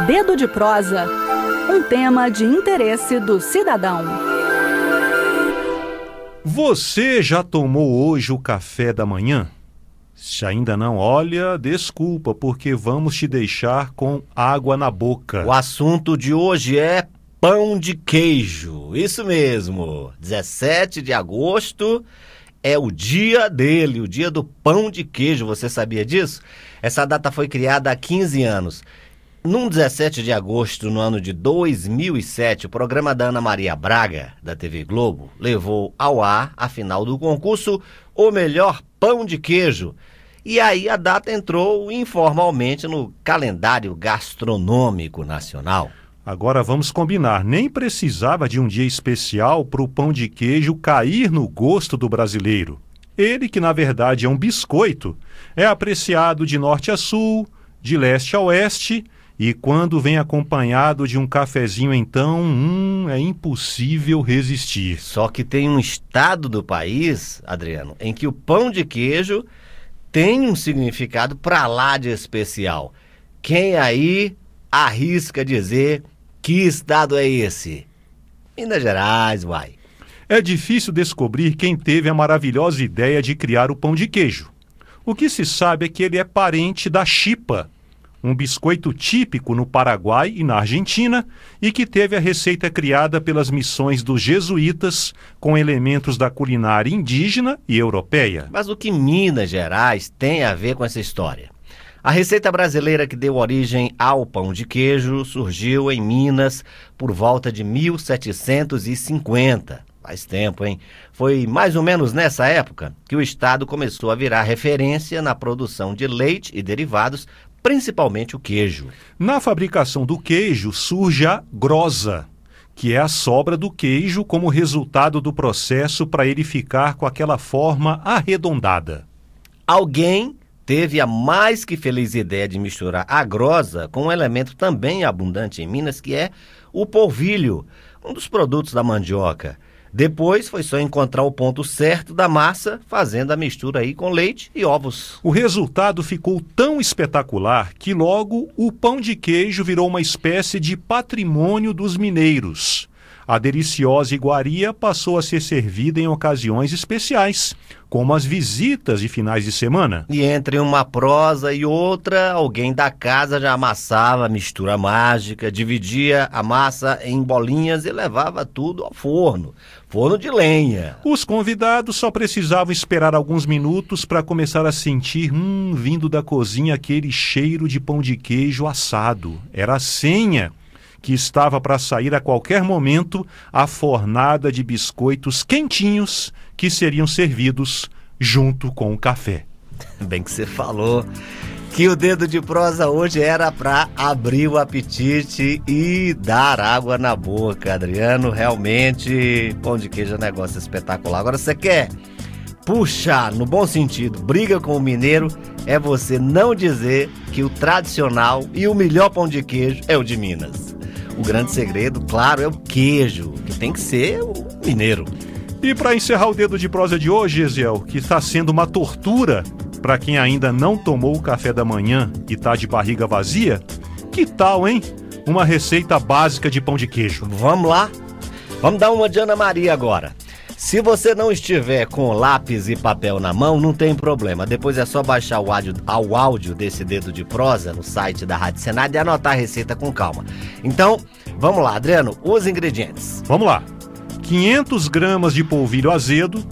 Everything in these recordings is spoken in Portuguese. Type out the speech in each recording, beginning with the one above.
Dedo de prosa, um tema de interesse do cidadão. Você já tomou hoje o café da manhã? Se ainda não, olha, desculpa, porque vamos te deixar com água na boca. O assunto de hoje é pão de queijo. Isso mesmo, 17 de agosto é o dia dele, o dia do pão de queijo. Você sabia disso? Essa data foi criada há 15 anos. Num 17 de agosto, no ano de 2007, o programa da Ana Maria Braga, da TV Globo, levou ao ar a final do concurso O Melhor Pão de Queijo. E aí a data entrou informalmente no calendário gastronômico nacional. Agora vamos combinar, nem precisava de um dia especial para o pão de queijo cair no gosto do brasileiro. Ele, que na verdade é um biscoito, é apreciado de norte a sul, de leste a oeste, e quando vem acompanhado de um cafezinho, então, é impossível resistir. Só que tem um estado do país, Adriano, em que o pão de queijo tem um significado pra lá de especial. Quem aí arrisca dizer que estado é esse? Minas Gerais, uai. É difícil descobrir quem teve a maravilhosa ideia de criar o pão de queijo. O que se sabe é que ele é parente da chipa, um biscoito típico no Paraguai e na Argentina, e que teve a receita criada pelas missões dos jesuítas com elementos da culinária indígena e europeia. Mas o que Minas Gerais tem a ver com essa história? A receita brasileira que deu origem ao pão de queijo surgiu em Minas por volta de 1750. Faz tempo, hein? Foi mais ou menos nessa época que o estado começou a virar referência na produção de leite e derivados, principalmente o queijo. Na fabricação do queijo surge a grosa, que é a sobra do queijo como resultado do processo para ele ficar com aquela forma arredondada. Alguém teve a mais que feliz ideia de misturar a grosa com um elemento também abundante em Minas, que é o polvilho, um dos produtos da mandioca. Depois foi só encontrar o ponto certo da massa, fazendo a mistura aí com leite e ovos. O resultado ficou tão espetacular que logo o pão de queijo virou uma espécie de patrimônio dos mineiros. A deliciosa iguaria passou a ser servida em ocasiões especiais, como as visitas de finais de semana. E entre uma prosa e outra, alguém da casa já amassava a mistura mágica, dividia a massa em bolinhas e levava tudo ao forno. Forno de lenha. Os convidados só precisavam esperar alguns minutos para começar a sentir, vindo da cozinha, aquele cheiro de pão de queijo assado. Era a senha que estava para sair a qualquer momento a fornada de biscoitos quentinhos que seriam servidos junto com o café. Bem que você falou que o Dedo de Prosa hoje era para abrir o apetite e dar água na boca, Adriano. Realmente, pão de queijo é um negócio espetacular. Agora você quer puxar, no bom sentido, briga com o mineiro, é você não dizer que o tradicional e o melhor pão de queijo é o de Minas. O grande segredo, claro, é o queijo, que tem que ser o mineiro. E para encerrar o Dedo de Prosa de hoje, Gesiel, que está sendo uma tortura para quem ainda não tomou o café da manhã e está de barriga vazia, que tal, hein? Uma receita básica de pão de queijo. Vamos lá? Vamos dar uma de Ana Maria agora. Se você não estiver com lápis e papel na mão, não tem problema. Depois é só baixar o áudio desse Dedo de Prosa no site da Rádio Senado e anotar a receita com calma. Então, vamos lá, Adriano, os ingredientes. Vamos lá. 500 gramas de polvilho azedo,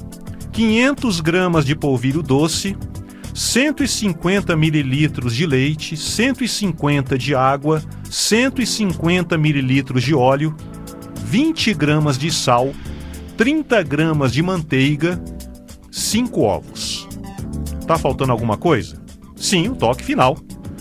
500 gramas de polvilho doce, 150 mililitros de leite, 150 de água, 150 mililitros de óleo, 20 gramas de sal, 30 gramas de manteiga, 5 ovos. Tá faltando alguma coisa? Sim, o toque final.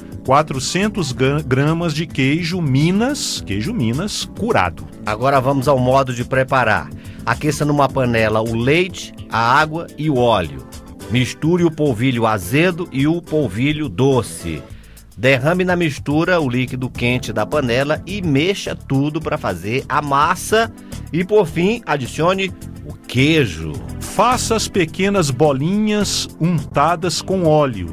400 gramas de queijo Minas curado. Agora vamos ao modo de preparar. Aqueça numa panela o leite, a água e o óleo. Misture o polvilho azedo e o polvilho doce. Derrame na mistura o líquido quente da panela e mexa tudo para fazer a massa. E por fim, adicione o queijo. Faça as pequenas bolinhas untadas com óleo.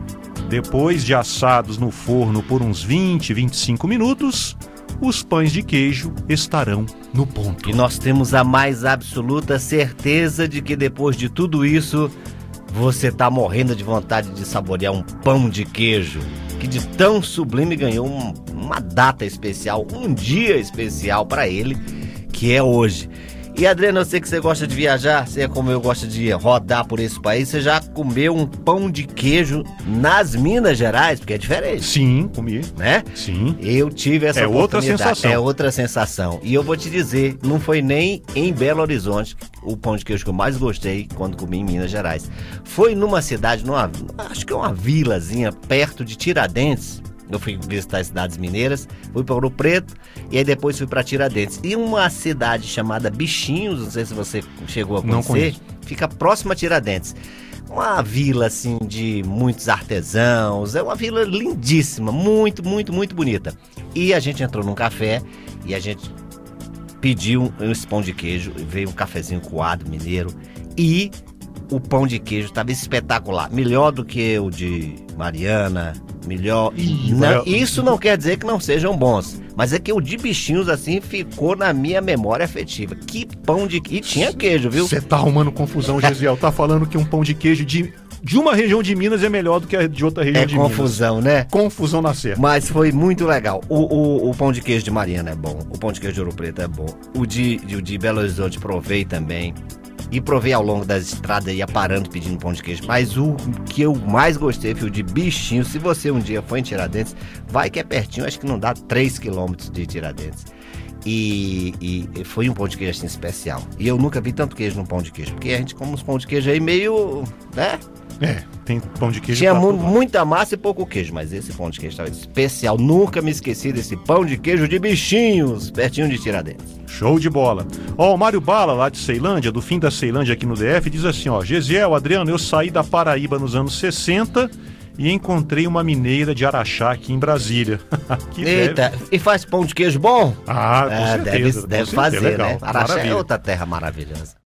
Depois de assados no forno por uns 20, 25 minutos, os pães de queijo estarão no ponto. E nós temos a mais absoluta certeza de que depois de tudo isso, você tá morrendo de vontade de saborear um pão de queijo, que de tão sublime ganhou uma data especial, um dia especial para ele, que é hoje. E Adriano, eu sei que você gosta de viajar, você é como eu gosto de rodar por esse país, você já comeu um pão de queijo nas Minas Gerais? Porque é diferente. Sim, comi. Né? Sim. Eu tive essa oportunidade. Outra sensação. É outra sensação. E eu vou te dizer, não foi nem em Belo Horizonte o pão de queijo que eu mais gostei quando comi em Minas Gerais. Foi numa cidade, acho que é uma vilazinha perto de Tiradentes. Eu fui visitar as cidades mineiras, fui para Ouro Preto e aí depois fui para Tiradentes. E uma cidade chamada Bichinhos, não sei se você chegou a conhecer, fica próxima a Tiradentes. Uma vila assim de muitos artesãos, é uma vila lindíssima, muito, muito, muito bonita. E a gente entrou num café e a gente pediu esse pão de queijo, veio um cafezinho coado mineiro e o pão de queijo estava espetacular, melhor do que o de Mariana, melhor. Isso não quer dizer que não sejam bons, mas é que o de Bichinhos assim ficou na minha memória afetiva. Que pão de queijo, e tinha queijo, viu? Você tá arrumando confusão, Gesiel, tá falando que um pão de queijo de uma região de Minas é melhor do que a de outra região de Minas. É confusão, né? Confusão na certa. Mas foi muito legal. O pão de queijo de Mariana é bom, o pão de queijo de Ouro Preto é bom, o de Belo Horizonte provei também. E provei ao longo das estradas, ia parando pedindo pão de queijo. Mas o que eu mais gostei foi o de Bichinho. Se você um dia for em Tiradentes, vai que é pertinho, acho que não dá 3 quilômetros de Tiradentes. E foi um pão de queijo assim especial. E eu nunca vi tanto queijo num pão de queijo, porque a gente come uns pão de queijo aí meio, né? Tem pão de queijo. Tinha muita massa e pouco queijo, mas esse pão de queijo estava especial. Nunca me esqueci desse pão de queijo de Bichinhos, pertinho de Tiradentes. Show de bola. O Mário Bala, lá de Ceilândia, do fim da Ceilândia aqui no DF, diz assim, Gesiel, Adriano, eu saí da Paraíba nos anos 60 e encontrei uma mineira de Araxá aqui em Brasília. Eita, e faz pão de queijo bom? Com certeza. Deve fazer, legal, né? Araxá maravilha. é outra terra maravilhosa.